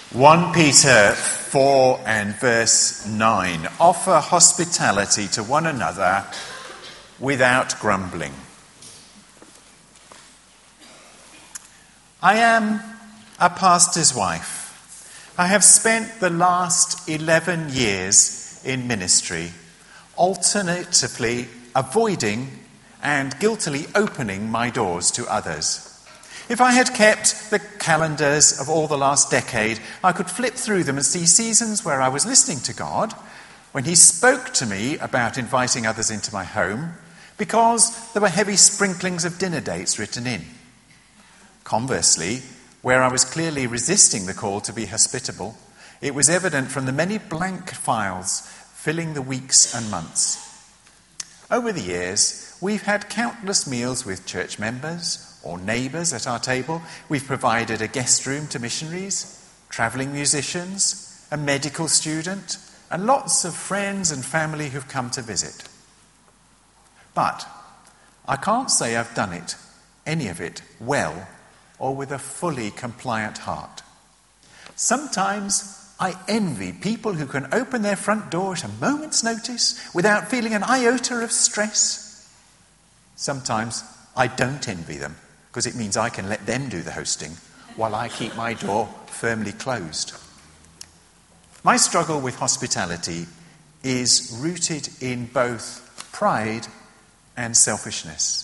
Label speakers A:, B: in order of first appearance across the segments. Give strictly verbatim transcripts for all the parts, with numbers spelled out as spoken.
A: First Peter four and verse nine. Offer hospitality to one another without grumbling. I am a pastor's wife. I have spent the last eleven years in ministry, alternatively avoiding and guiltily opening my doors to others. If I had kept the calendars of all the last decade, I could flip through them and see seasons where I was listening to God, when he spoke to me about inviting others into my home, because there were heavy sprinklings of dinner dates written in. Conversely, where I was clearly resisting the call to be hospitable, it was evident from the many blank files filling the weeks and months. Over the years, we've had countless meals with church members or neighbours at our table. We've provided a guest room to missionaries, travelling musicians, a medical student, and lots of friends and family who've come to visit. But I can't say I've done it, any of it, well or with a fully compliant heart. Sometimes I envy people who can open their front door at a moment's notice without feeling an iota of stress. Sometimes I don't envy them, because it means I can let them do the hosting while I keep my door firmly closed. My struggle with hospitality is rooted in both pride and selfishness.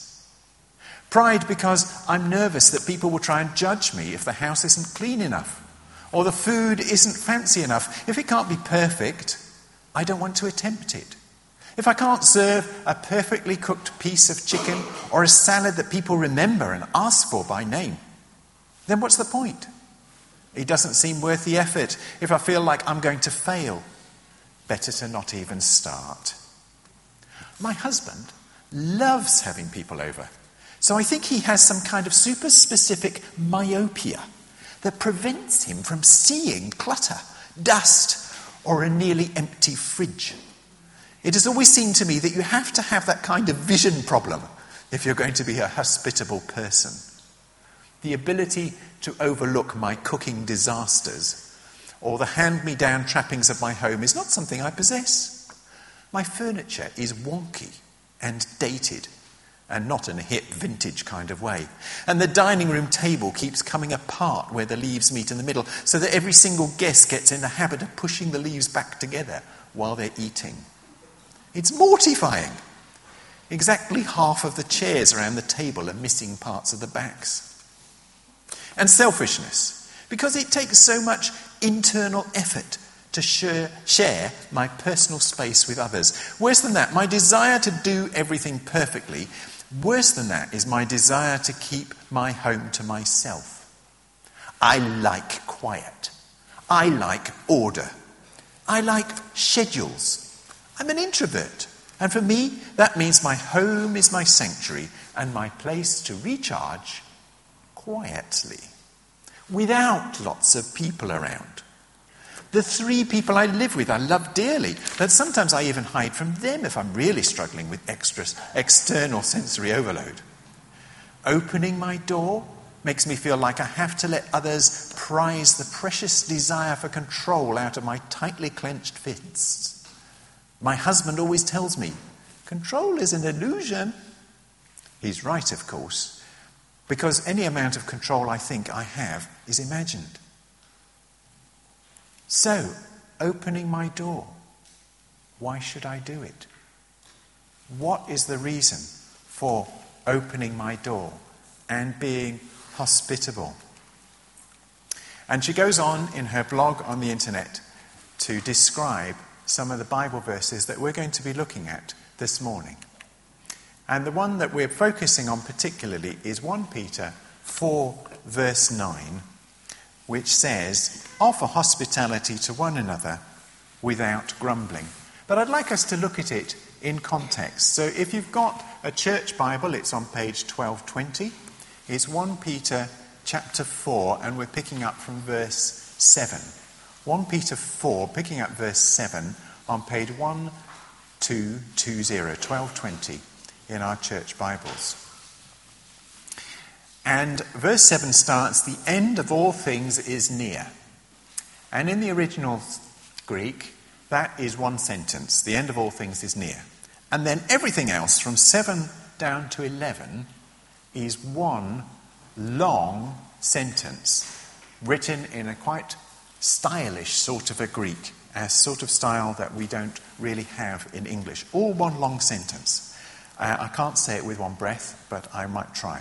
A: Pride because I'm nervous that people will try and judge me if the house isn't clean enough, or the food isn't fancy enough. If it can't be perfect, I don't want to attempt it. If I can't serve a perfectly cooked piece of chicken or a salad that people remember and ask for by name, then what's the point? It doesn't seem worth the effort. If I feel like I'm going to fail, better to not even start. My husband loves having people over, so I think he has some kind of super specific myopia that prevents him from seeing clutter, dust, or a nearly empty fridge. It has always seemed to me that you have to have that kind of vision problem if you're going to be a hospitable person. The ability to overlook my cooking disasters or the hand-me-down trappings of my home is not something I possess. My furniture is wonky and dated, and not in a hip vintage kind of way. And the dining room table keeps coming apart where the leaves meet in the middle, so that every single guest gets in the habit of pushing the leaves back together while they're eating. It's mortifying. Exactly half of the chairs around the table are missing parts of the backs. And selfishness, because it takes so much internal effort to share, share my personal space with others. Worse than that, my desire to do everything perfectly, worse than that is my desire to keep my home to myself. I like quiet. I like order. I like schedules. I'm an introvert, and for me, that means my home is my sanctuary and my place to recharge quietly, without lots of people around. The three people I live with I love dearly, but sometimes I even hide from them if I'm really struggling with extra external sensory overload. Opening my door makes me feel like I have to let others prize the precious desire for control out of my tightly clenched fists. My husband always tells me, control is an illusion. He's right, of course, because any amount of control I think I have is imagined. So, opening my door, why should I do it? What is the reason for opening my door and being hospitable? And she goes on in her blog on the internet to describe some of the Bible verses that we're going to be looking at this morning. And the one that we're focusing on particularly is First Peter four verse nine, which says, offer hospitality to one another without grumbling. But I'd like us to look at it in context. So if you've got a church Bible, it's on page twelve twenty. It's First Peter chapter four, and we're picking up from verse seven. First Peter four, picking up verse seven on page twelve twenty, twelve twenty in our church Bibles. And verse seven starts, the end of all things is near. And in the original Greek, that is one sentence. The end of all things is near. And then everything else from seven down to eleven is one long sentence written in a quite stylish sort of a Greek, a sort of style that we don't really have in English. All one long sentence. Uh, I can't say it with one breath, but I might try.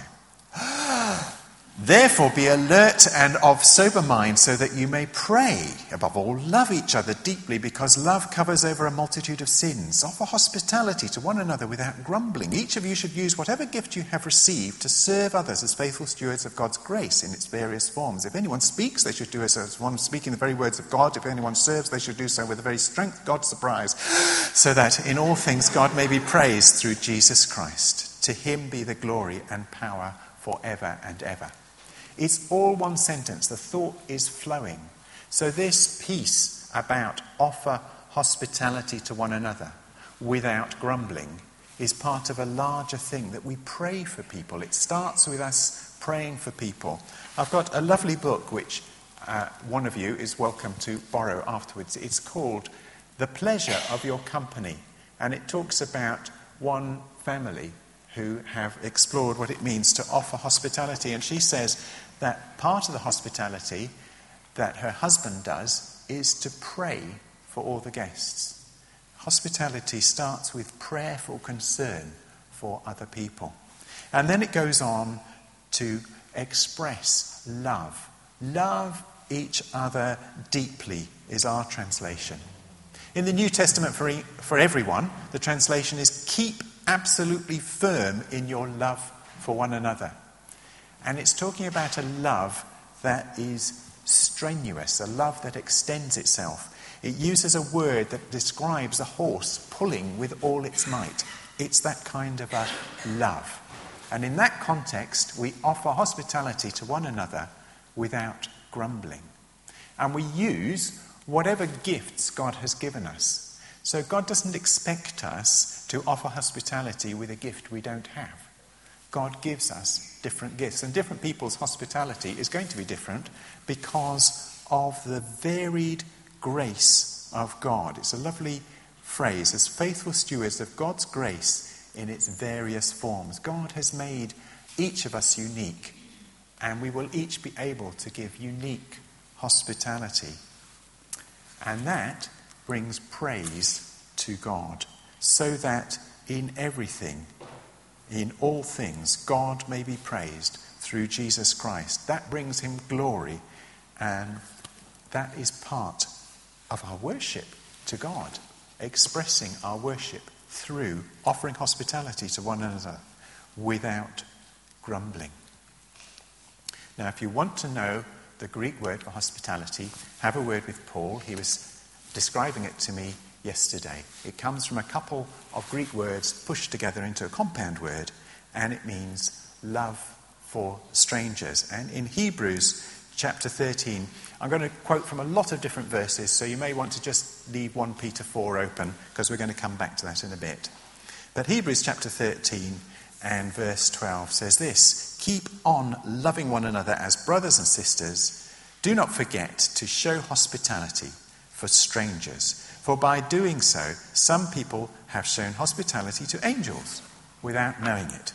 A: Therefore be alert and of sober mind, so that you may pray. Above all, love each other deeply, because love covers over a multitude of sins. Offer hospitality to one another without grumbling. Each of you should use whatever gift you have received to serve others as faithful stewards of God's grace in its various forms. If anyone speaks, they should do it as one speaking the very words of God. If anyone serves, they should do so with the very strength God supplies, so that in all things God may be praised through Jesus Christ. To him be the glory and power forever and ever. It's all one sentence. The thought is flowing. So this piece about offer hospitality to one another without grumbling is part of a larger thing, that we pray for people. It starts with us praying for people. I've got a lovely book which uh, one of you is welcome to borrow afterwards. It's called The Pleasure of Your Company, and it talks about one family who have explored what it means to offer hospitality. And she says that part of the hospitality that her husband does is to pray for all the guests. Hospitality starts with prayerful concern for other people. And then it goes on to express love. Love each other deeply is our translation. In the New Testament for, e- for everyone, the translation is keep absolutely firm in your love for one another. And it's talking about a love that is strenuous, a love that extends itself. It uses a word that describes a horse pulling with all its might. It's that kind of a love. And in that context, we offer hospitality to one another without grumbling. And we use whatever gifts God has given us. So God doesn't expect us to offer hospitality with a gift we don't have. God gives us different gifts, and different people's hospitality is going to be different because of the varied grace of God. It's a lovely phrase, as faithful stewards of God's grace in its various forms. God has made each of us unique, and we will each be able to give unique hospitality. And that brings praise to God, so that in everything, in all things, God may be praised through Jesus Christ. That brings him glory, and that is part of our worship to God, expressing our worship through offering hospitality to one another without grumbling. Now, if you want to know the Greek word for hospitality, have a word with Paul. He was describing it to me yesterday. It comes from a couple of Greek words pushed together into a compound word, and it means love for strangers. And in Hebrews chapter thirteen, I'm going to quote from a lot of different verses, so you may want to just leave First Peter four open, because we're going to come back to that in a bit. But Hebrews chapter thirteen and verse twelve says this: keep on loving one another as brothers and sisters. Do not forget to show hospitality for strangers, for by doing so, some people have shown hospitality to angels without knowing it.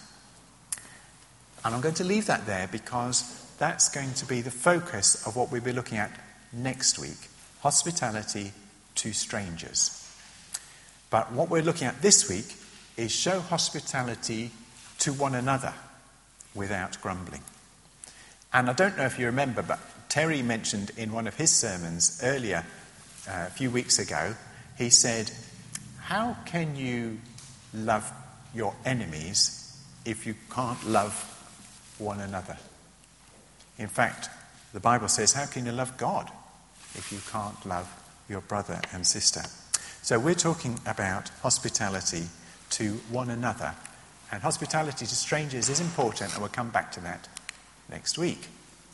A: And I'm going to leave that there because that's going to be the focus of what we'll be looking at next week. Hospitality to strangers. But what we're looking at this week is show hospitality to one another without grumbling. And I don't know if you remember, but Terry mentioned in one of his sermons earlier, uh, a few weeks ago, he said, how can you love your enemies if you can't love one another? In fact, the Bible says, how can you love God if you can't love your brother and sister? So we're talking about hospitality to one another. And hospitality to strangers is important, and we'll come back to that next week.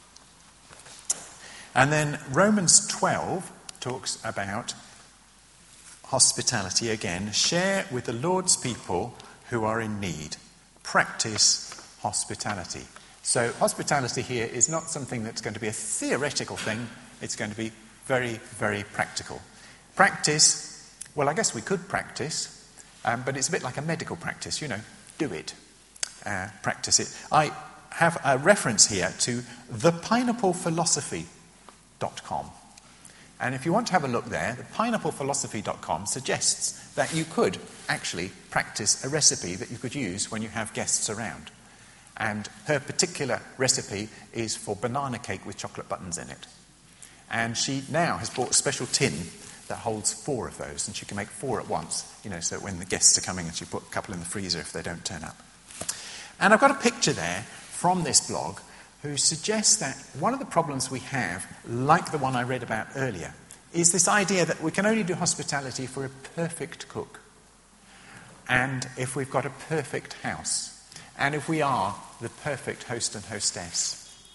A: And then Romans twelve talks about hospitality again. Share with the Lord's people who are in need. Practice hospitality. So hospitality here is not something that's going to be a theoretical thing. It's going to be very, very practical. Practice, well, I guess we could practice, um, but it's a bit like a medical practice, you know, do it, uh, practice it. I have a reference here to the pineapple philosophy dot com. And if you want to have a look there, the pineapple philosophy dot com suggests that you could actually practice a recipe that you could use when you have guests around. And her particular recipe is for banana cake with chocolate buttons in it. And she now has bought a special tin that holds four of those, and she can make four at once, you know, so when the guests are coming, and she put a couple in the freezer if they don't turn up. And I've got a picture there from this blog who suggests that one of the problems we have, like the one I read about earlier, is this idea that we can only do hospitality for a perfect cook, and if we've got a perfect house, and if we are the perfect host and hostess.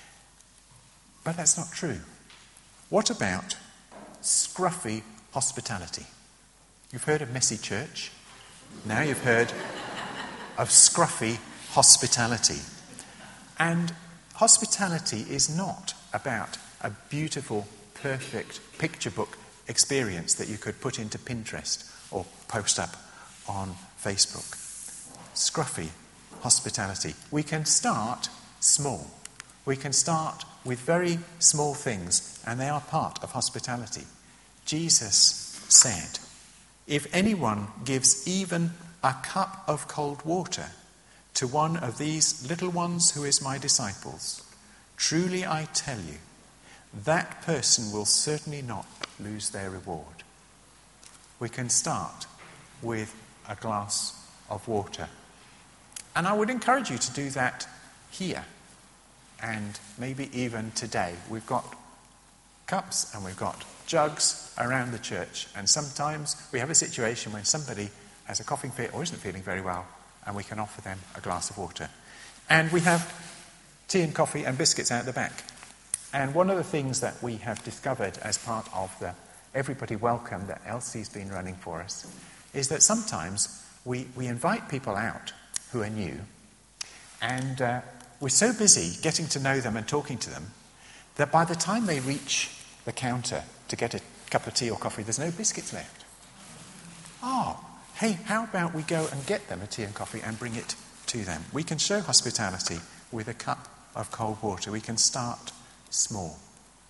A: But that's not true. What about scruffy hospitality? You've heard of messy church. Now you've heard of scruffy hospitality. And hospitality is not about a beautiful, perfect picture book experience that you could put into Pinterest or post up on Facebook. Scruffy hospitality. We can start small. We can start with very small things, and they are part of hospitality. Jesus said, "If anyone gives even a cup of cold water to one of these little ones who is my disciples, truly I tell you, that person will certainly not lose their reward." We can start with a glass of water. And I would encourage you to do that here, and maybe even today. We've got cups and we've got jugs around the church, and sometimes we have a situation when somebody has a coughing fit or isn't feeling very well, and we can offer them a glass of water. And we have tea and coffee and biscuits out the back. And one of the things that we have discovered as part of the Everybody Welcome that Elsie's been running for us is that sometimes we, we invite people out who are new, and uh, we're so busy getting to know them and talking to them that by the time they reach the counter to get a cup of tea or coffee, there's no biscuits left. Oh, hey, how about we go and get them a tea and coffee and bring it to them? We can show hospitality with a cup of cold water. We can start small.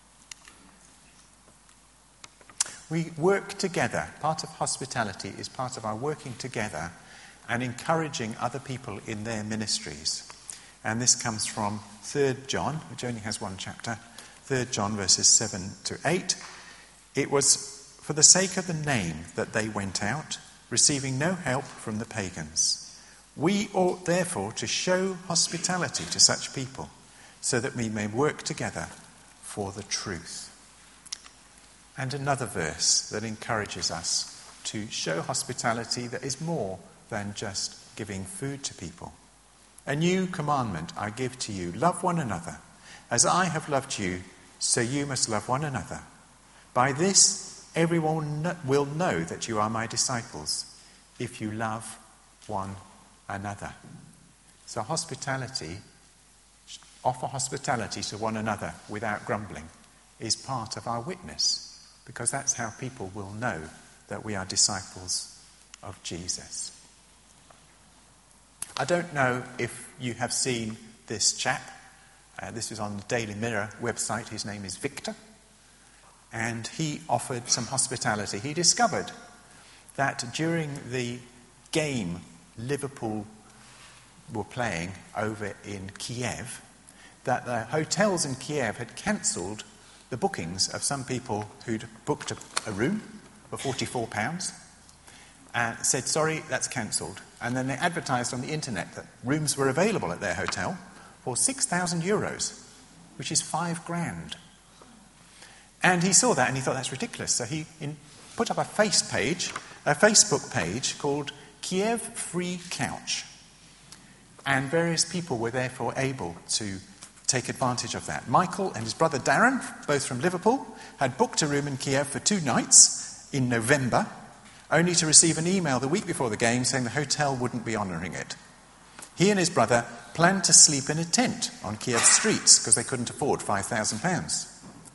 A: We work together. Part of hospitality is part of our working together and encouraging other people in their ministries. And this comes from Third John, which only has one chapter, Third John verses seven to eight. It was for the sake of the name that they went out, receiving no help from the pagans. We ought therefore to show hospitality to such people, so that we may work together for the truth. And another verse that encourages us to show hospitality that is more than just giving food to people. "A new commandment I give to you, love one another. As I have loved you, so you must love one another. By this everyone will know that you are my disciples, if you love one another." So hospitality, offer hospitality to one another without grumbling, is part of our witness, because that's how people will know that we are disciples of Jesus. I don't know if you have seen this chap. Uh, this is on the Daily Mirror website. His name is Victor. And he offered some hospitality. He discovered that during the game Liverpool were playing over in Kiev, that the hotels in Kiev had cancelled the bookings of some people who'd booked a, a room for forty-four pounds and said, sorry, that's cancelled. And then they advertised on the internet that rooms were available at their hotel for six thousand euros, which is five grand. And he saw that and he thought that's ridiculous. So he in, put up a face page, a Facebook page called Kiev Free Couch. And various people were therefore able to take advantage of that. Michael and his brother Darren, both from Liverpool, had booked a room in Kiev for two nights in November, only to receive an email the week before the game saying the hotel wouldn't be honouring it. He and his brother planned to sleep in a tent on Kiev streets because they couldn't afford five thousand pounds.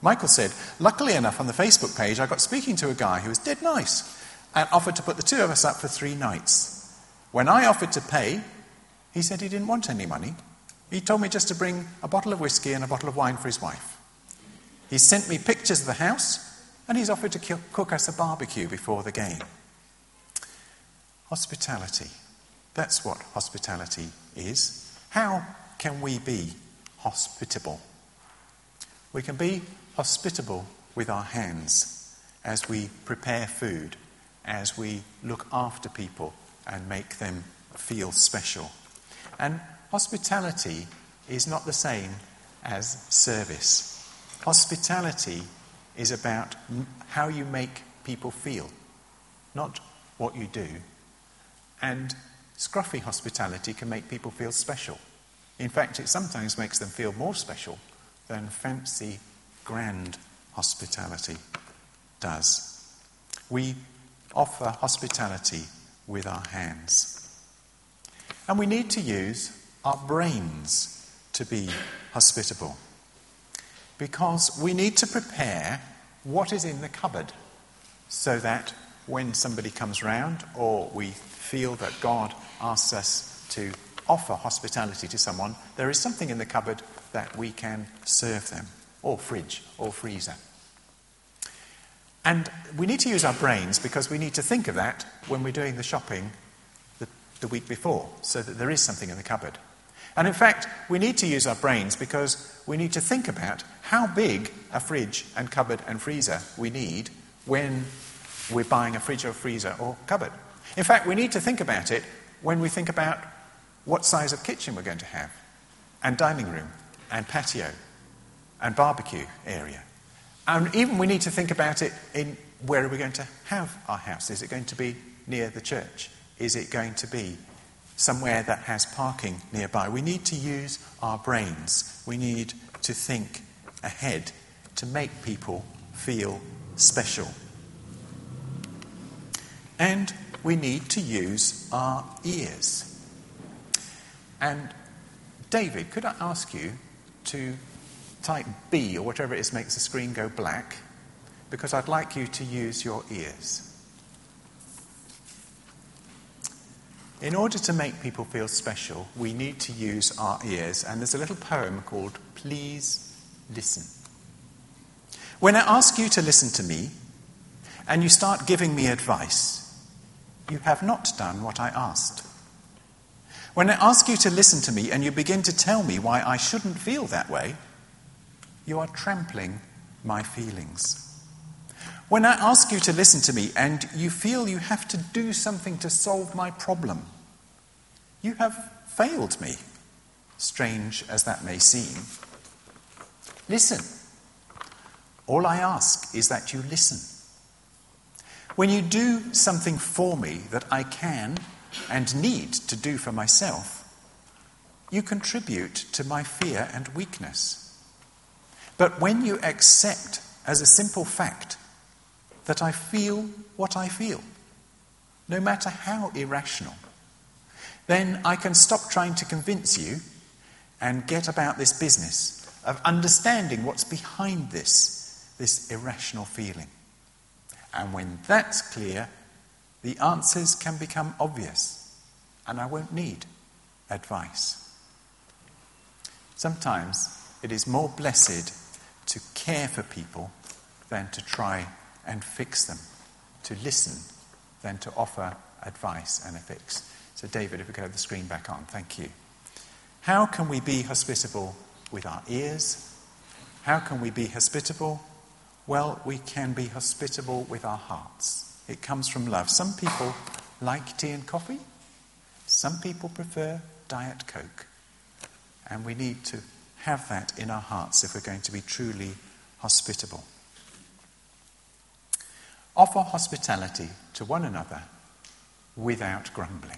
A: Michael said, luckily enough on the Facebook page I got speaking to a guy who was dead nice and offered to put the two of us up for three nights. When I offered to pay, he said he didn't want any money. He told me just to bring a bottle of whiskey and a bottle of wine for his wife. He sent me pictures of the house and he's offered to cook us a barbecue before the game. Hospitality. That's what hospitality is. How can we be hospitable? We can be hospitable with our hands as we prepare food, as we look after people and make them feel special. And hospitality is not the same as service. Hospitality is about how you make people feel, not what you do. And scruffy hospitality can make people feel special. In fact, it sometimes makes them feel more special than fancy, grand hospitality does. We offer hospitality with our hands. And we need to use our brains to be hospitable. Because we need to prepare what is in the cupboard so that when somebody comes round or we feel that God asks us to offer hospitality to someone, there is something in the cupboard that we can serve them, or fridge, or freezer. And we need to use our brains because we need to think of that when we're doing the shopping the, the week before, so that there is something in the cupboard. And in fact, we need to use our brains because we need to think about how big a fridge and cupboard and freezer we need when we're buying a fridge or freezer or cupboard. In fact, we need to think about it when we think about what size of kitchen we're going to have, and dining room, and patio, and barbecue area. And even we need to think about it in where are we going to have our house? Is it going to be near the church? Is it going to be somewhere that has parking nearby? We need to use our brains. We need to think ahead to make people feel special. And we need to use our ears. And David, could I ask you to type B or whatever it is makes the screen go black? Because I'd like you to use your ears. In order to make people feel special, we need to use our ears. And there's a little poem called Please Listen. When I ask you to listen to me, and you start giving me advice, you have not done what I asked. When I ask you to listen to me, and you begin to tell me why I shouldn't feel that way, you are trampling my feelings. When I ask you to listen to me, and you feel you have to do something to solve my problem, you have failed me, strange as that may seem. Listen. All I ask is that you listen. When you do something for me that I can and need to do for myself, you contribute to my fear and weakness. But when you accept as a simple fact that I feel what I feel, no matter how irrational, then I can stop trying to convince you and get about this business of understanding what's behind this, this irrational feeling. And when that's clear, the answers can become obvious, and I won't need advice. Sometimes it is more blessed to care for people than to try and fix them, to listen than to offer advice and a fix. So David, if we could have the screen back on, thank you. How can we be hospitable with our ears? How can we be hospitable? Well, we can be hospitable with our hearts. It comes from love. Some people like tea and coffee. Some people prefer Diet Coke. And we need to have that in our hearts if we're going to be truly hospitable. Offer hospitality to one another without grumbling.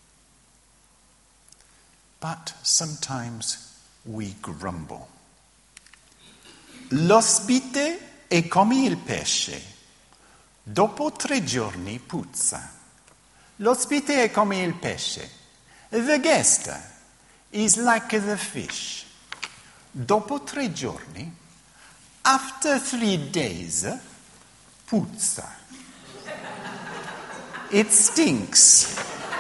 A: But sometimes we grumble. L'ospite è come il pesce. Dopo tre giorni puzza. L'ospite è come il pesce. The guest is like the fish. Dopo tre giorni, After three days, puzza. It stinks.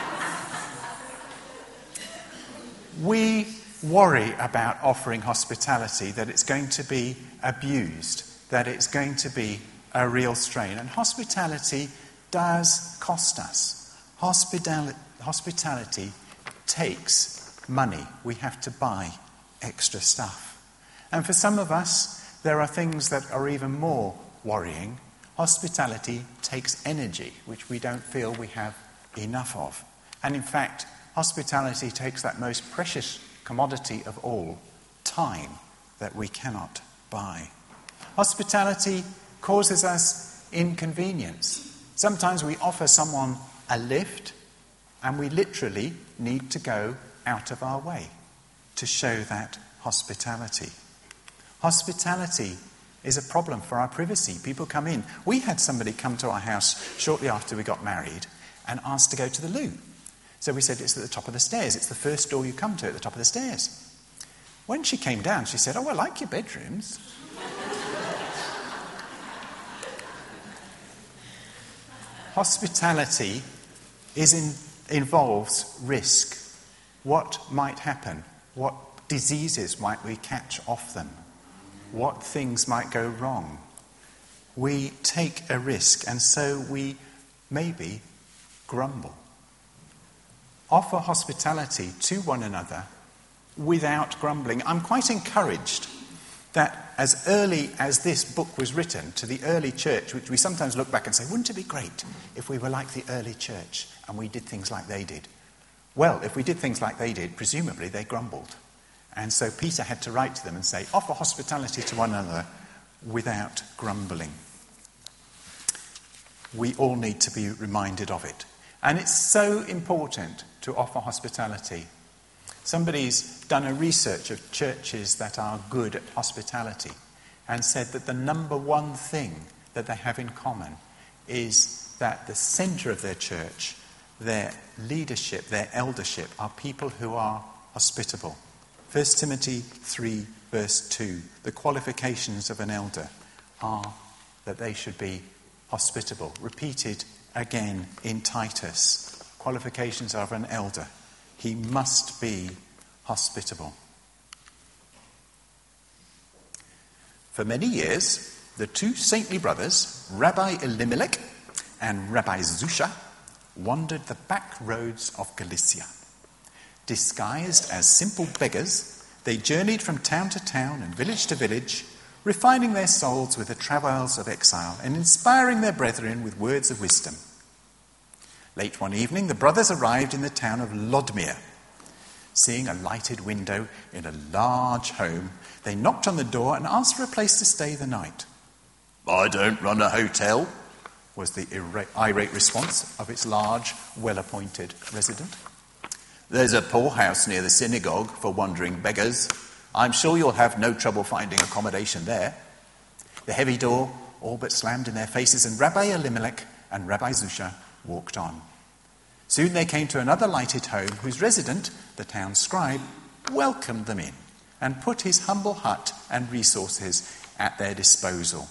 A: We worry about offering hospitality, that it's going to be abused, that it's going to be a real strain. And hospitality does cost us. Hospital- hospitality takes money. We have to buy extra stuff. And for some of us, there are things that are even more worrying. Hospitality takes energy, which we don't feel we have enough of. And in fact, hospitality takes that most precious commodity of all, time, that we cannot buy. Hospitality causes us inconvenience. Sometimes we offer someone a lift, and we literally need to go out of our way to show that hospitality. Hospitality is a problem for our privacy. People come in. We had somebody come to our house shortly after we got married and asked to go to the loo. So we said, it's at the top of the stairs. It's the first door you come to at the top of the stairs. When she came down, she said, oh, I like your bedrooms. Hospitality is in, involves risk. What might happen? What diseases might we catch off them? What things might go wrong? We take a risk, and so we maybe grumble. Offer hospitality to one another without grumbling. I'm quite encouraged that as early as this book was written to the early church, which we sometimes look back and say, wouldn't it be great if we were like the early church and we did things like they did? Well, if we did things like they did, presumably they grumbled. And so Peter had to write to them and say, offer hospitality to one another without grumbling. We all need to be reminded of it. And it's so important to offer hospitality. Somebody's done a research of churches that are good at hospitality and said that the number one thing that they have in common is that the centre of their church, their leadership, their eldership, are people who are hospitable. First Timothy three, verse two, the qualifications of an elder are that they should be hospitable. Repeated again in Titus, qualifications of an elder. He must be hospitable. For many years, the two saintly brothers, Rabbi Elimelech and Rabbi Zusha, wandered the back roads of Galicia. Disguised as simple beggars, they journeyed from town to town and village to village, refining their souls with the travails of exile and inspiring their brethren with words of wisdom. Late one evening, the brothers arrived in the town of Lodmir. Seeing a lighted window in a large home, they knocked on the door and asked for a place to stay the night. "I don't run a hotel," was the irate response of its large, well-appointed resident. "There's a poorhouse near the synagogue for wandering beggars. I'm sure you'll have no trouble finding accommodation there." The heavy door all but slammed in their faces, and Rabbi Elimelech and Rabbi Zusha walked on. Soon they came to another lighted home whose resident, the town scribe, welcomed them in and put his humble hut and resources at their disposal.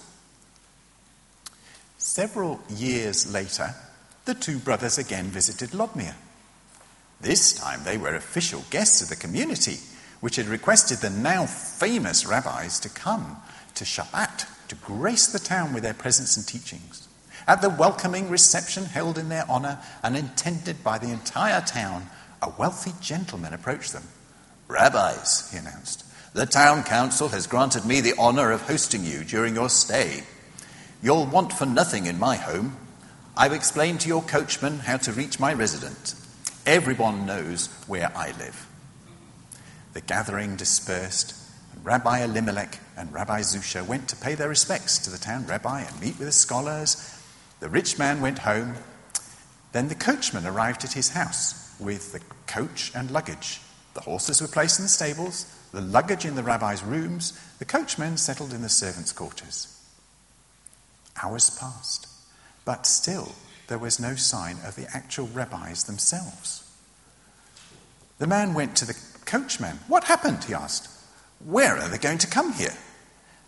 A: Several years later, the two brothers again visited Lodmir. This time they were official guests of the community, which had requested the now famous rabbis to come to Shabbat to grace the town with their presence and teachings. At the welcoming reception held in their honour and attended by the entire town, a wealthy gentleman approached them. "Rabbis," he announced, "the town council has granted me the honour of hosting you during your stay. You'll want for nothing in my home. I've explained to your coachman how to reach my residence. Everyone knows where I live." The gathering dispersed, and Rabbi Elimelech and Rabbi Zusha went to pay their respects to the town rabbi and meet with the scholars. The rich man went home. Then the coachman arrived at his house with the coach and luggage. The horses were placed in the stables, the luggage in the rabbi's rooms, the coachman settled in the servants' quarters. Hours passed, but still there was no sign of the actual rabbis themselves. The man went to the coachman. "What happened?" he asked. "Where are they going to come here?"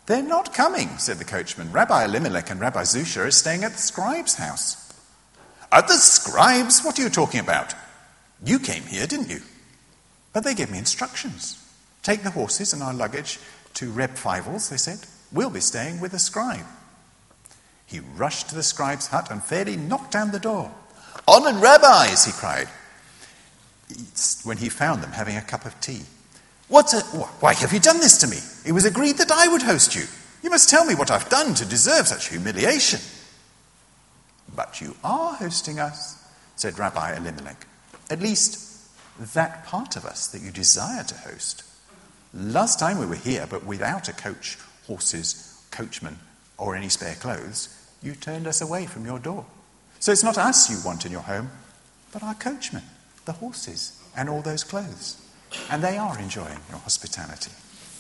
A: "They're not coming," said the coachman. "Rabbi Elimelech and Rabbi Zusha are staying at the scribe's house." "At the scribe's? What are you talking about? You came here, didn't you?" "But they gave me instructions. Take the horses and our luggage to Reb Feivel's," they said. "We'll be staying with the scribe." He rushed to the scribe's hut and fairly knocked down the door. "Honored rabbis," he cried, when he found them having a cup of tea. What a, why have you done this to me? It was agreed that I would host you. You must tell me what I've done to deserve such humiliation." "But you are hosting us," said Rabbi Elimelech. "At least that part of us that you desire to host. Last time we were here, but without a coach, horses, coachman, or any spare clothes, you turned us away from your door. So it's not us you want in your home, but our coachman, the horses, and all those clothes. And they are enjoying your hospitality."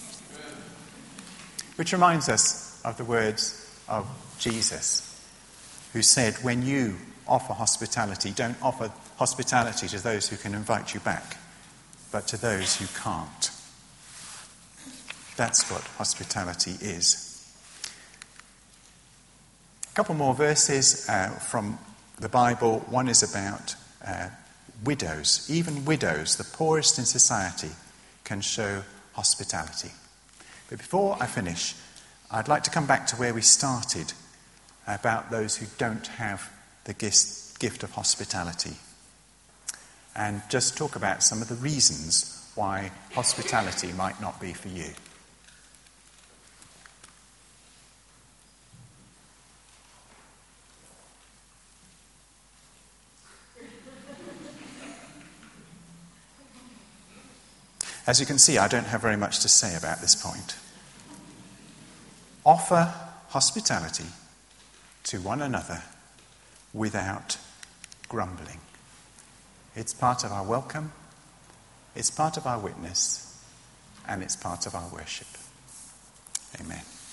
A: Which reminds us of the words of Jesus, who said, when you offer hospitality, don't offer hospitality to those who can invite you back, but to those who can't. That's what hospitality is. A couple more verses uh, from the Bible. One is about uh, widows. Even widows, the poorest in society, can show hospitality. But before I finish, I'd like to come back to where we started, about those who don't have the gift of hospitality, and just talk about some of the reasons why hospitality might not be for you. As you can see, I don't have very much to say about this point. Offer hospitality to one another without grumbling. It's part of our welcome, it's part of our witness, and it's part of our worship. Amen.